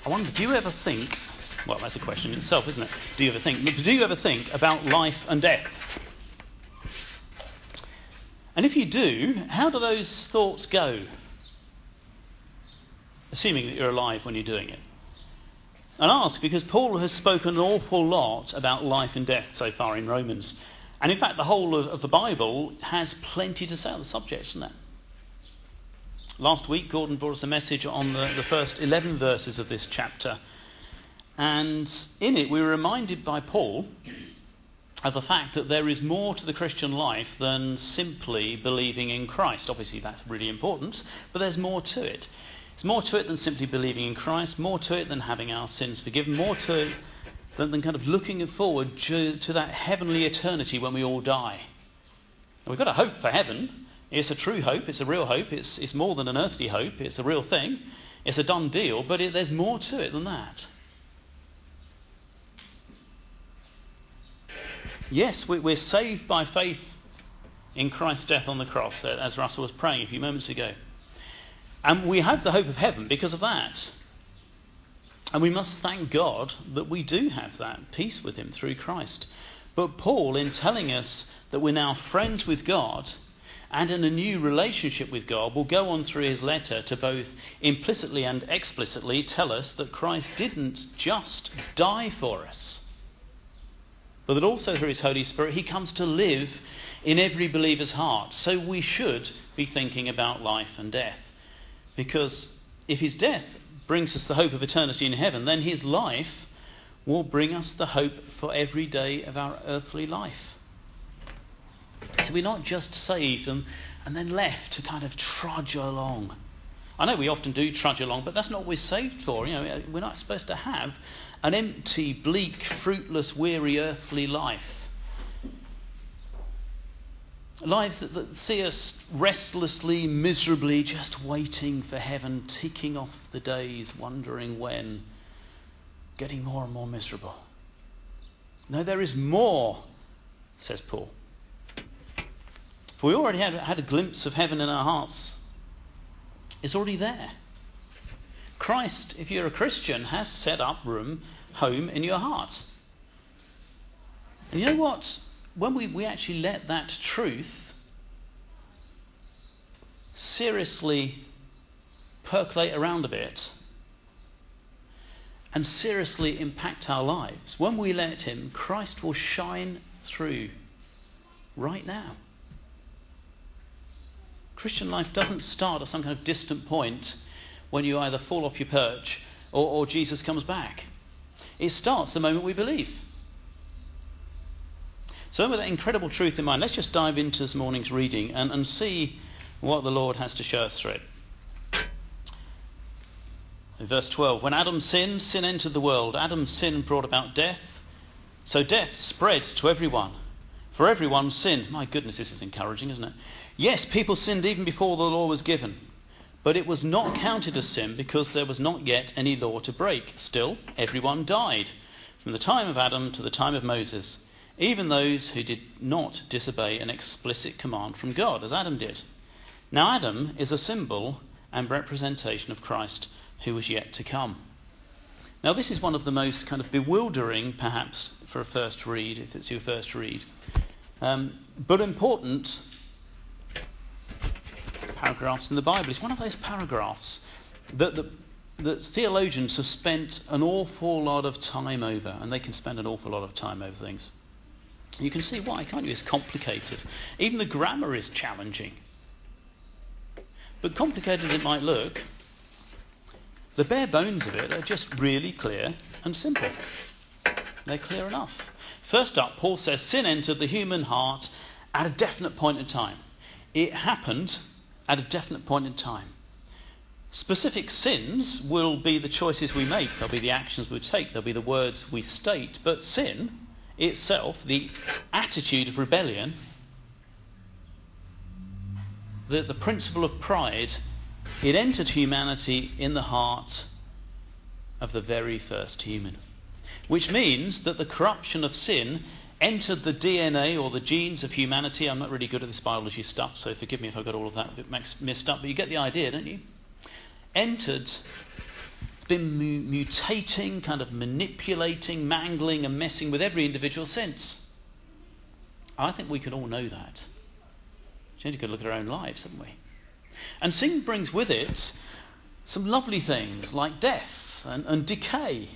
I wonder, do you ever think, well, that's a question in itself, isn't it? Do you ever think about life and death? And if you do, how do those thoughts go? Assuming that you're alive when you're doing it. And ask, because Paul has spoken an awful lot about life and death so far in Romans. And in fact, the whole of the Bible has plenty to say on the subject, doesn't it? Last week, Gordon brought us a message on the first 11 verses of this chapter. And in it, we were reminded by Paul of the fact that there is more to the Christian life than simply believing in Christ. Obviously, that's really important, but there's more to it. It's more to it than simply believing in Christ, more to it than having our sins forgiven, more to it than kind of looking forward to that heavenly eternity when we all die. And we've got a hope for heaven. It's a true hope, it's a real hope, it's more than an earthly hope, it's a real thing, it's a done deal, but there's more to it than that. Yes, we're saved by faith in Christ's death on the cross, as Russell was praying a few moments ago. And we have the hope of heaven because of that. And we must thank God that we do have that peace with him through Christ. But Paul, in telling us that we're now friends with God and in a new relationship with God, will go on through his letter to both implicitly and explicitly tell us that Christ didn't just die for us, but that also through his Holy Spirit he comes to live in every believer's heart. So we should be thinking about life and death. Because if his death brings us the hope of eternity in heaven, then his life will bring us the hope for every day of our earthly life. So we're not just saved and then left to kind of trudge along. I know we often do trudge along, but that's not what we're saved for. We're not supposed to have an empty, bleak, fruitless, weary earthly life. Lives that see us restlessly, miserably, just waiting for heaven, ticking off the days, wondering when, getting more and more miserable. No, there is more, says Paul. For we already had a glimpse of heaven in our hearts. It's already there. Christ, if you're a Christian, has set up home in your heart. And you know what? When we actually let that truth seriously percolate around a bit and seriously impact our lives, when we let him, Christ will shine through right now. Christian life doesn't start at some kind of distant point when you either fall off your perch or Jesus comes back. It starts the moment we believe. So with that incredible truth in mind, let's just dive into this morning's reading and see what the Lord has to show us through it. In verse 12, when Adam sinned, sin entered the world. Adam's sin brought about death. So death spread to everyone. For everyone sinned. My goodness, this is encouraging, isn't it? Yes, people sinned even before the law was given. But it was not counted as sin because there was not yet any law to break. Still, everyone died from the time of Adam to the time of Moses. Even those who did not disobey an explicit command from God, as Adam did. Now Adam is a symbol and representation of Christ, who was yet to come. Now this is one of the most kind of bewildering, perhaps, for a first read, if it's your first read, but important paragraphs in the Bible. It's one of those paragraphs that theologians have spent an awful lot of time over, and they can spend an awful lot of time over things. You can see why, can't you? It's complicated. Even the grammar is challenging. But complicated as it might look, the bare bones of it are just really clear and simple. They're clear enough. First up, Paul says sin entered the human heart at a definite point in time. It happened at a definite point in time. Specific sins will be the choices we make. They'll be the actions we take. They'll be the words we state. But sin itself, the attitude of rebellion, the principle of pride, it entered humanity in the heart of the very first human. Which means that the corruption of sin entered the DNA or the genes of humanity. I'm not really good at this biology stuff, so forgive me if I got all of that a bit mixed up, but you get the idea, don't you? Entered It's been mutating, kind of manipulating, mangling and messing with every individual since. I think we can all know that. We've only got to look at our own lives, haven't we? And sin brings with it some lovely things like death and decay.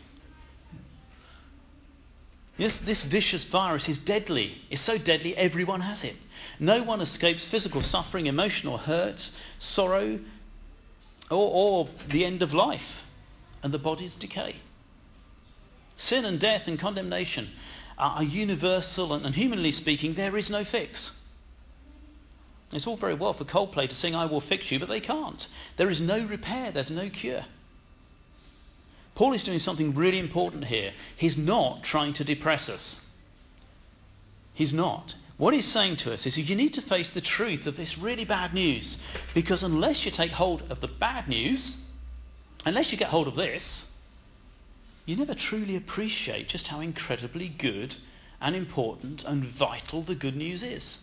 Yes, this vicious virus is deadly. It's so deadly everyone has it. No one escapes physical suffering, emotional hurt, sorrow, or the end of life and the body's decay. Sin and death and condemnation are universal, and humanly speaking, there is no fix. It's all very well for Coldplay to sing "I Will Fix You," but they can't. There is no repair, there's no cure. Paul is doing something really important here. He's not trying to depress us. He's not. What he's saying to us is you need to face the truth of this really bad news, because unless you take hold of the bad news, unless you get hold of this, you never truly appreciate just how incredibly good and important and vital the good news is.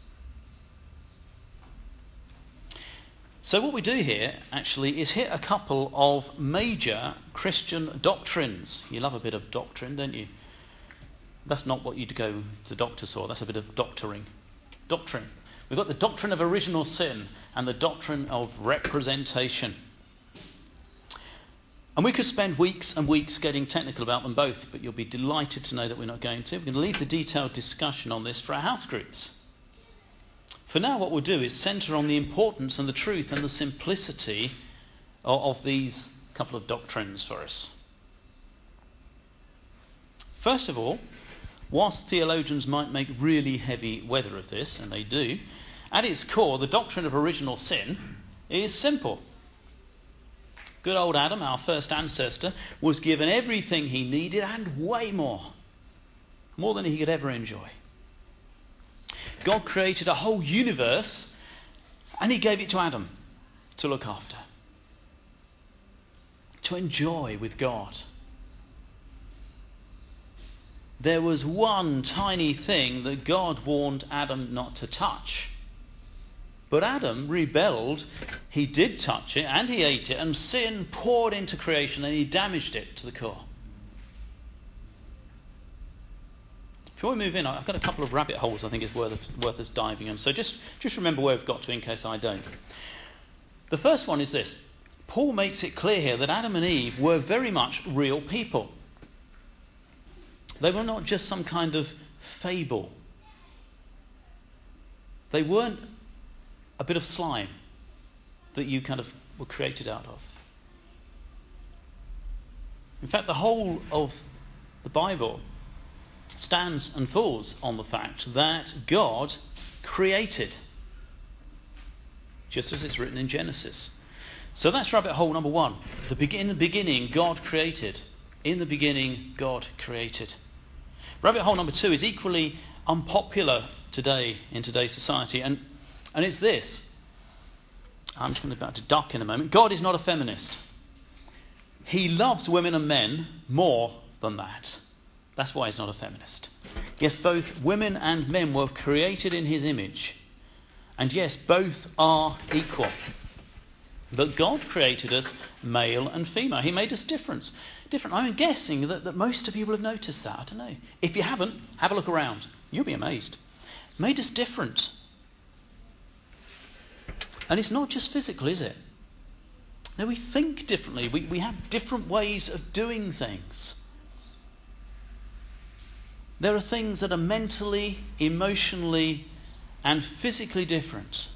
So what we do here, actually, is hit a couple of major Christian doctrines. You love a bit of doctrine, don't you? That's not what you'd go to the doctors for. That's a bit of doctoring. Doctrine. We've got the doctrine of original sin and the doctrine of representation. And we could spend weeks and weeks getting technical about them both, but you'll be delighted to know that we're not going to. We're going to leave the detailed discussion on this for our house groups. For now, what we'll do is centre on the importance and the truth and the simplicity of these couple of doctrines for us. First of all, whilst theologians might make really heavy weather of this, and they do, at its core, the doctrine of original sin is simple. Good old Adam, our first ancestor, was given everything he needed and way more than he could ever enjoy. God created a whole universe and he gave it to Adam to look after, to enjoy with God. There was one tiny thing that God warned Adam not to touch. But Adam rebelled, he did touch it and he ate it, and sin poured into creation and he damaged it to the core. Before we move in, I've got a couple of rabbit holes I think is worth us diving in. So just remember where we've got to in case I don't. The first one is this. Paul makes it clear here that Adam and Eve were very much real people. They were not just some kind of fable. They weren't a bit of slime that you kind of were created out of. In fact, the whole of the Bible stands and falls on the fact that God created, just as it's written in Genesis. So that's rabbit hole number one. In the beginning, God created. In the beginning, God created. Rabbit hole number two is equally unpopular today in today's society, and it's this. I'm just about to duck in a moment. God is not a feminist. He loves women and men more than that. That's why he's not a feminist. Yes, both women and men were created in his image. And yes, both are equal. But God created us male and female. He made us different. I'm guessing that most of you will have noticed that. I don't know. If you haven't, have a look around. You'll be amazed. Made us different. And it's not just physical, is it? No, we think differently. We have different ways of doing things. There are things that are mentally, emotionally, and physically different.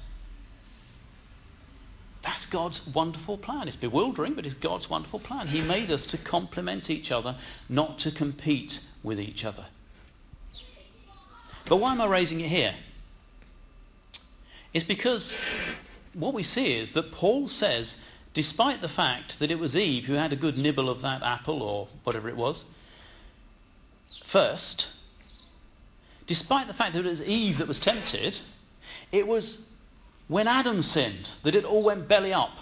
That's God's wonderful plan. It's bewildering, but it's God's wonderful plan. He made us to complement each other, not to compete with each other. But why am I raising it here? It's because what we see is that Paul says, despite the fact that it was Eve who had a good nibble of that apple or whatever it was, first, despite the fact that it was Eve that was tempted, it was when Adam sinned that it all went belly up.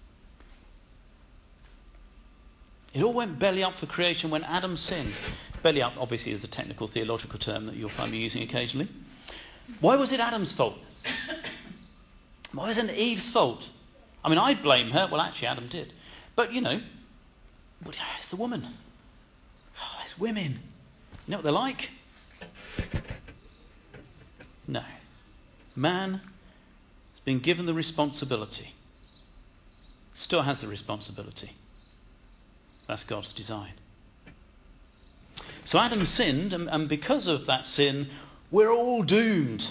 It all went belly up for creation when Adam sinned. Belly up obviously is a technical theological term that you'll find me using occasionally. Why was it Adam's fault? Why wasn't it Eve's fault? I mean, I blame her. Well, actually Adam did. But, But it's the woman. Oh, it's women. You know what they're like? No. Man has been given the responsibility. Still has the responsibility. That's God's design. So Adam sinned, and because of that sin, we're all doomed.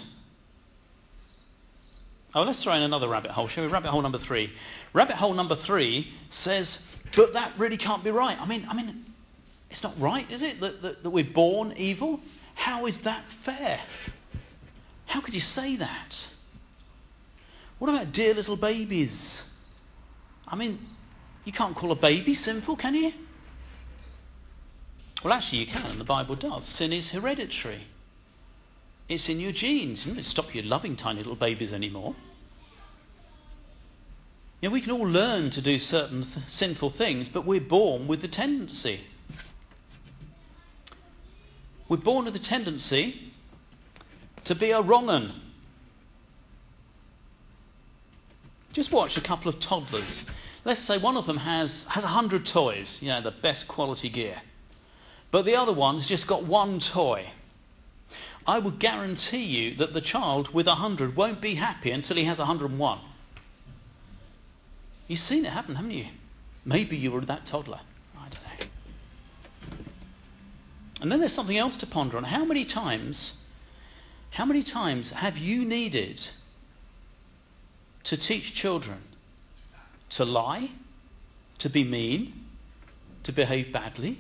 Oh, let's throw in another rabbit hole, shall we? Rabbit hole number 3. Rabbit hole number 3 says, but that really can't be right. I mean, it's not right, is it, that we're born evil? How is that fair? How could you say that? What about dear little babies? I mean, you can't call a baby sinful, can you? Well, actually you can, and the Bible does. Sin is hereditary. It's in your genes. It doesn't stop you loving tiny little babies anymore. You know, we can all learn to do certain sinful things, but we're born with the tendency. We're born with the tendency to be a wrong 'un. Just watch a couple of toddlers. Let's say one of them has 100 toys, you know, the best quality gear. But the other one's just got one toy. I would guarantee you that the child with 100 won't be happy until he has 101. You've seen it happen, haven't you? Maybe you were that toddler. I don't know. And then there's something else to ponder on. How many times have you needed to teach children to lie, to be mean, to behave badly?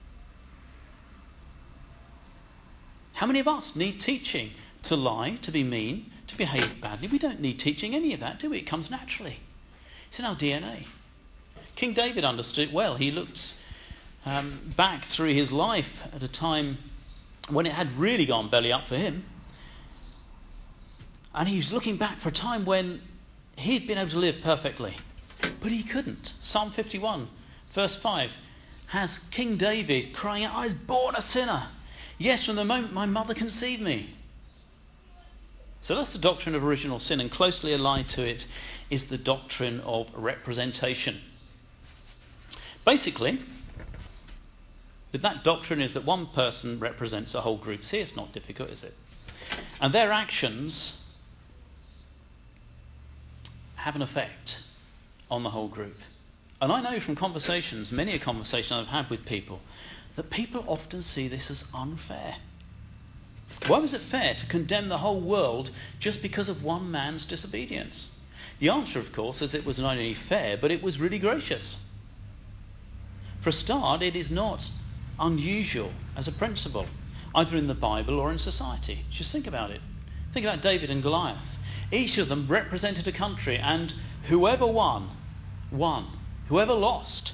How many of us need teaching to lie, to be mean, to behave badly? We don't need teaching any of that, do we? It comes naturally. It's in our DNA. King David understood it well. He looked back through his life at a time when it had really gone belly up for him. And he was looking back for a time when he'd been able to live perfectly. But he couldn't. Psalm 51, verse 5, has King David crying out, I was born a sinner. Yes, from the moment my mother conceived me. So that's the doctrine of original sin, and closely allied to it is the doctrine of representation. Basically, that doctrine is that one person represents a whole group. See, it's not difficult, is it? And their actions have an effect on the whole group. And I know from conversations, many a conversation I've had with people, that people often see this as unfair. Why was it fair to condemn the whole world just because of one man's disobedience? The answer, of course, is it was not only fair, but it was really gracious. For a start, it is not unusual as a principle, either in the Bible or in society. Just think about it. Think about David and Goliath. Each of them represented a country, and whoever won. Whoever lost.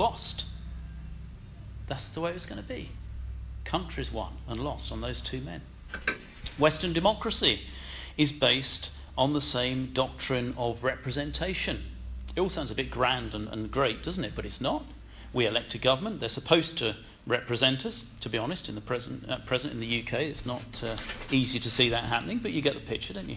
That's the way it was going to be. Countries won and lost on those two men. Western democracy is based on the same doctrine of representation. It all sounds a bit grand and great, doesn't it? But it's not. We elect a government. They're supposed to represent us. To be honest, in the present in the UK, it's not easy to see that happening, but you get the picture, don't you?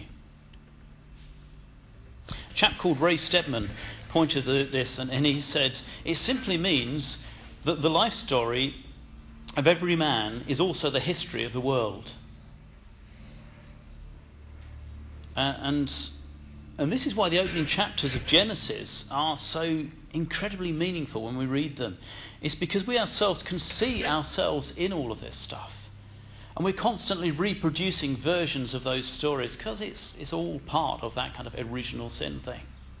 A chap called Ray Stedman pointed at this, and he said, it simply means that the life story of every man is also the history of the world. And this is why the opening chapters of Genesis are so incredibly meaningful when we read them. It's because we ourselves can see ourselves in all of this stuff. And we're constantly reproducing versions of those stories because it's all part of that kind of original sin thing.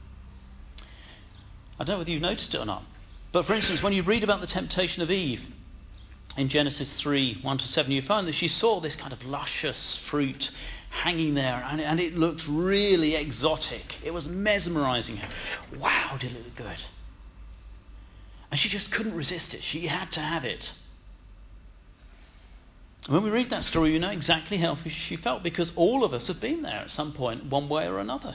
I don't know whether you've noticed it or not. But for instance, when you read about the temptation of Eve in Genesis 3, 1-7, you find that she saw this kind of luscious fruit hanging there, and it looked really exotic. It was mesmerizing her. Wow, did it look good. And she just couldn't resist it. She had to have it. And when we read that story, you know exactly how she felt, because all of us have been there at some point, one way or another.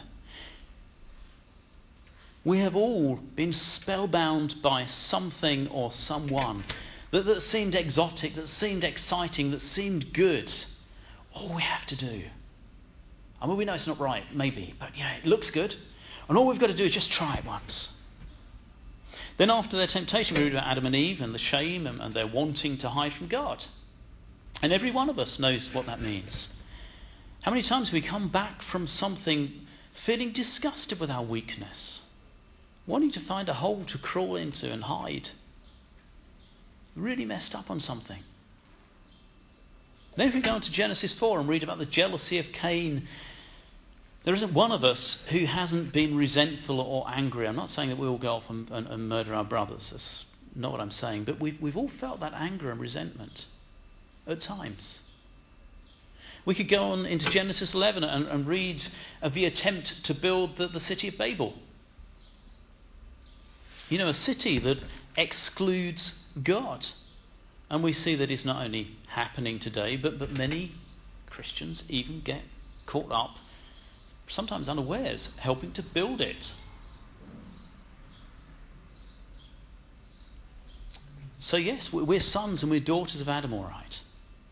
We have all been spellbound by something or someone that seemed exotic, that seemed exciting, that seemed good. All we have to do, I mean, we know it's not right, maybe, but yeah, it looks good. And all we've got to do is just try it once. Then after their temptation, we read about Adam and Eve and the shame and their wanting to hide from God. And every one of us knows what that means. How many times we come back from something feeling disgusted with our weakness, wanting to find a hole to crawl into and hide. Really messed up on something. Then if we go on to Genesis 4 and read about the jealousy of Cain, there isn't one of us who hasn't been resentful or angry. I'm not saying that we all go off and murder our brothers. That's not what I'm saying. But we've all felt that anger and resentment at times. We could go on into Genesis 11 and read of the attempt to build the city of Babel. You know, a city that excludes God. And we see that it's not only happening today, but many Christians even get caught up, sometimes unawares, helping to build it. So yes, we're sons and we're daughters of Adam, all right.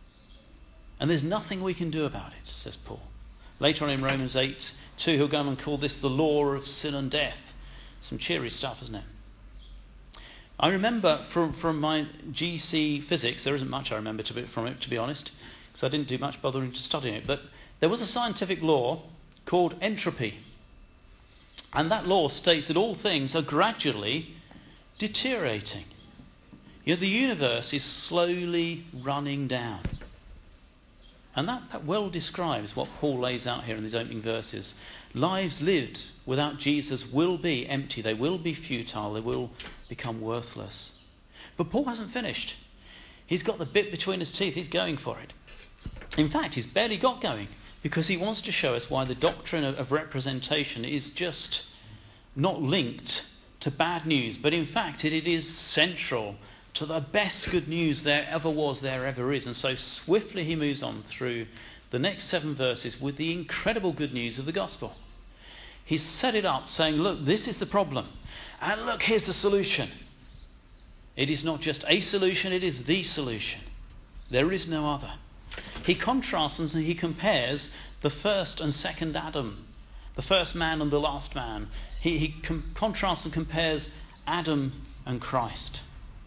And there's nothing we can do about it, says Paul. Later on in Romans 8:2, he'll go on and call this the law of sin and death. Some cheery stuff, isn't it? I remember from my GC physics, there isn't much I remember from it, to be honest, because I didn't do much bothering to study it, but there was a scientific law called entropy. And that law states that all things are gradually deteriorating. You know, the universe is slowly running down. And that well describes what Paul lays out here in these opening verses. Lives lived without Jesus will be empty. They will be futile. They will become worthless. But Paul hasn't finished. He's got the bit between his teeth. He's going for it. In fact, he's barely got going because he wants to show us why the doctrine of representation is just not linked to bad news, but in fact it is central to the best good news there ever was, there ever is. And so swiftly he moves on through the next 7 verses with the incredible good news of the gospel. He's set it up saying, look, this is the problem. And look, here's the solution. It is not just a solution, it is the solution. There is no other. He contrasts and he compares the first and second Adam, the first man and the last man. He contrasts and compares Adam and Christ.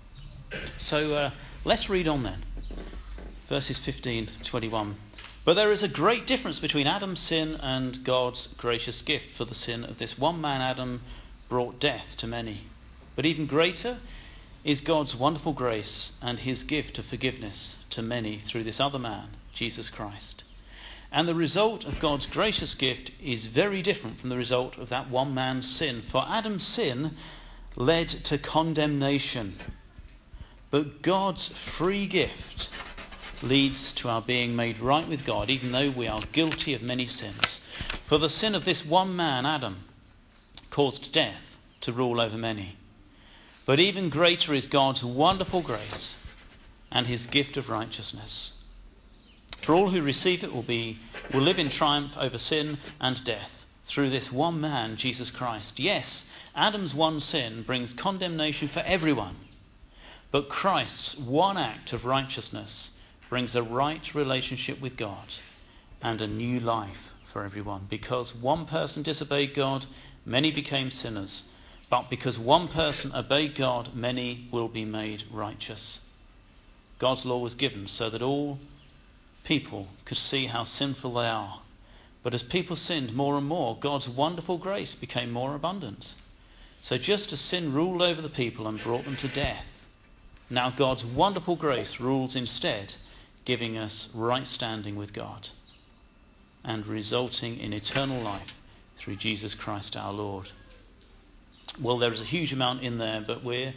So let's read on then. Verses 15-21. But there is a great difference between Adam's sin and God's gracious gift. For the sin of this one man, Adam, brought death to many. But even greater is God's wonderful grace and his gift of forgiveness to many through this other man, Jesus Christ. And the result of God's gracious gift is very different from the result of that one man's sin. For Adam's sin led to condemnation. But God's free gift leads to our being made right with God, even though we are guilty of many sins. For the sin of this one man, Adam, caused death to rule over many. But even greater is God's wonderful grace and his gift of righteousness. For all who receive it will live in triumph over sin and death through this one man, Jesus Christ. Yes, Adam's one sin brings condemnation for everyone. But Christ's one act of righteousness brings a right relationship with God and a new life for everyone. Because one person disobeyed God, many became sinners. But because one person obeyed God, many will be made righteous. God's law was given so that all people could see how sinful they are. But as people sinned more and more, God's wonderful grace became more abundant. So just as sin ruled over the people and brought them to death, now God's wonderful grace rules instead, giving us right standing with God and resulting in eternal life through Jesus Christ our Lord. Well, there is a huge amount in there, but we're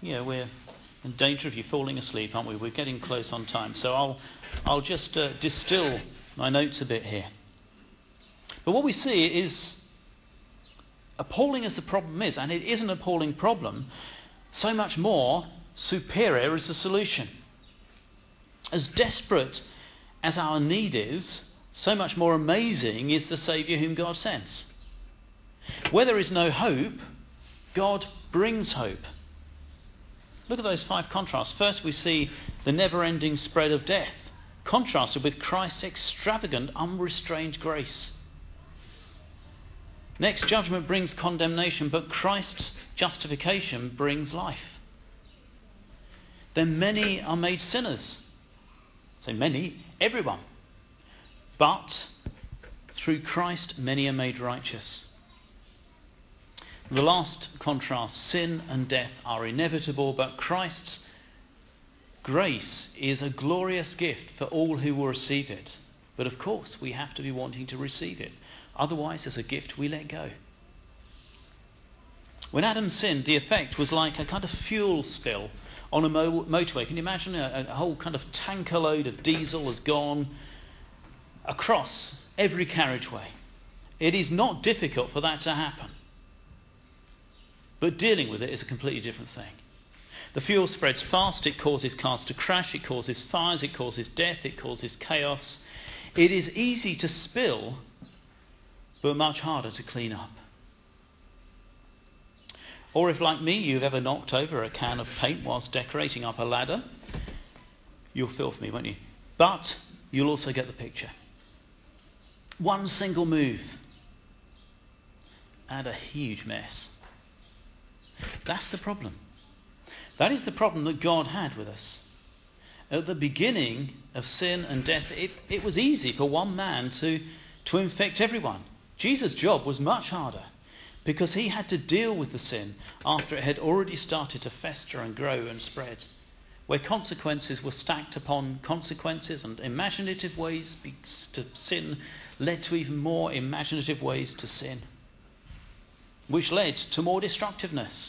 in danger of you falling asleep, aren't we? We're getting close on time. So I'll just distill my notes a bit here. But what we see is, appalling as the problem is, and it is an appalling problem, so much more superior is the solution. As desperate as our need is, so much more amazing is the Saviour whom God sends. Where there is no hope, God brings hope. Look at those 5 contrasts. First we see the never-ending spread of death, contrasted with Christ's extravagant, unrestrained grace. Next, judgment brings condemnation, but Christ's justification brings life. Then many are made sinners. So many, everyone. But through Christ many are made righteous. The last contrast, sin and death are inevitable, but Christ's grace is a glorious gift for all who will receive it. But of course, we have to be wanting to receive it. Otherwise, as a gift, we let go. When Adam sinned, the effect was like a kind of fuel spill on a motorway. Can you imagine a whole kind of tanker load of diesel has gone across every carriageway? It is not difficult for that to happen. But dealing with it is a completely different thing. The fuel spreads fast, it causes cars to crash, it causes fires, it causes death, it causes chaos. It is easy to spill, but much harder to clean up. Or if, like me, you've ever knocked over a can of paint whilst decorating up a ladder, you'll feel for me, won't you? But you'll also get the picture. One single move and a huge mess. That's the problem. That is the problem that God had with us. At the beginning of sin and death, it was easy for one man to infect everyone. Jesus' job was much harder because he had to deal with the sin after it had already started to fester and grow and spread, where consequences were stacked upon consequences and imaginative ways to sin led to even more imaginative ways to sin, which led to more destructiveness.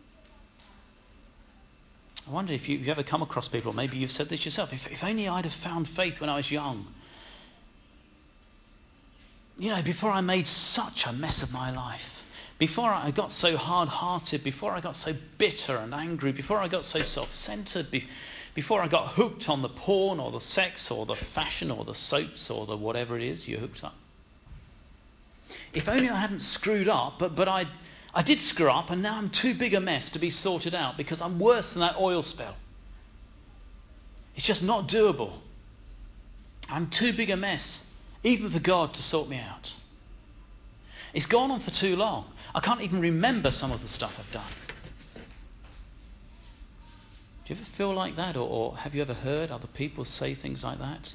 I wonder if you've ever come across people, or maybe you've said this yourself, if only I'd have found faith when I was young. You know, before I made such a mess of my life, before I got so hard-hearted, before I got so bitter and angry, before I got so self-centered, before I got hooked on the porn or the sex or the fashion or the soaps or the whatever it is you're hooked up. If only I hadn't screwed up, but I did screw up, and now I'm too big a mess to be sorted out because I'm worse than that oil spill. It's just not doable. I'm too big a mess, even for God to sort me out. It's gone on for too long. I can't even remember some of the stuff I've done. Do you ever feel like that, or have you ever heard other people say things like that?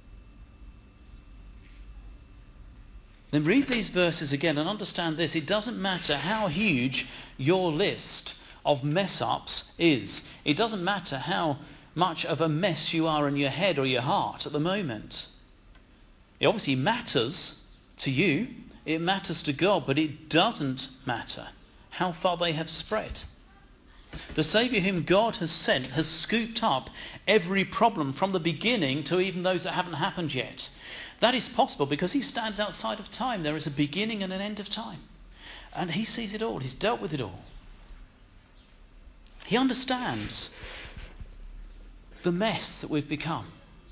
Then read these verses again and understand this. It doesn't matter how huge your list of mess-ups is. It doesn't matter how much of a mess you are in your head or your heart at the moment. It obviously matters to you. It matters to God, but it doesn't matter how far they have spread. The Saviour whom God has sent has scooped up every problem from the beginning to even those that haven't happened yet. That is possible because he stands outside of time. There is a beginning and an end of time. And he sees it all. He's dealt with it all. He understands the mess that we've become.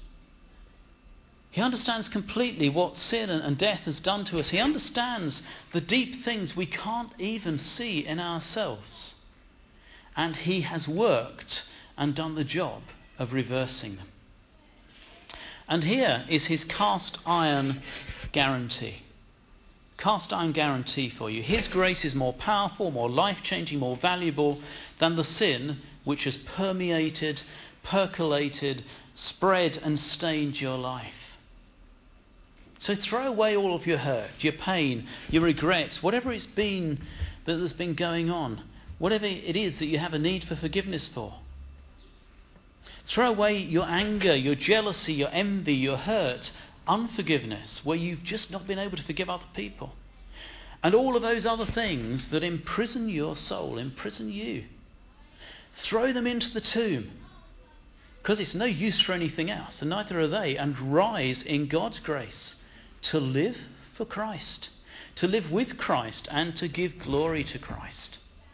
He understands completely what sin and death has done to us. He understands the deep things we can't even see in ourselves. And he has worked and done the job of reversing them. And here is his cast iron guarantee. Cast iron guarantee for you. His grace is more powerful, more life-changing, more valuable than the sin which has permeated, percolated, spread and stained your life. So throw away all of your hurt, your pain, your regrets, whatever it's been that has been going on, whatever it is that you have a need for forgiveness for. Throw away your anger, your jealousy, your envy, your hurt, unforgiveness, where you've just not been able to forgive other people. And all of those other things that imprison your soul, imprison you. Throw them into the tomb, because it's no use for anything else, and neither are they, and rise in God's grace to live for Christ, to live with Christ, and to give glory to Christ.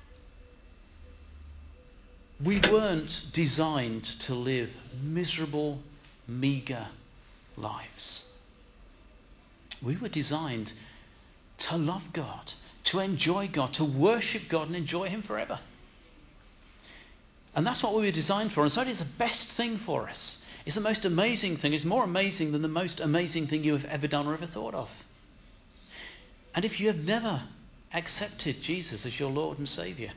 We weren't designed to live miserable, meagre lives. We were designed to love God, to enjoy God, to worship God and enjoy him forever. And that's what we were designed for. And so it is the best thing for us. It's the most amazing thing. It's more amazing than the most amazing thing you have ever done or ever thought of. And if you have never accepted Jesus as your Lord and Saviour,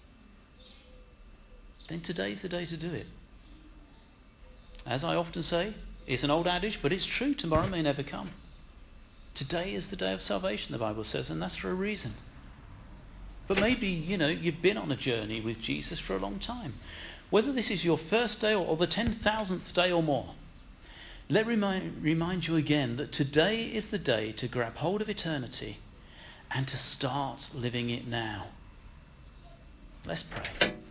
then today's the day to do it. As I often say, it's an old adage, but it's true. Tomorrow may never come. Today is the day of salvation, the Bible says, and that's for a reason. But maybe, you've been on a journey with Jesus for a long time. Whether this is your first day or the 10,000th day or more, let me remind you again that today is the day to grab hold of eternity and to start living it now. Let's pray.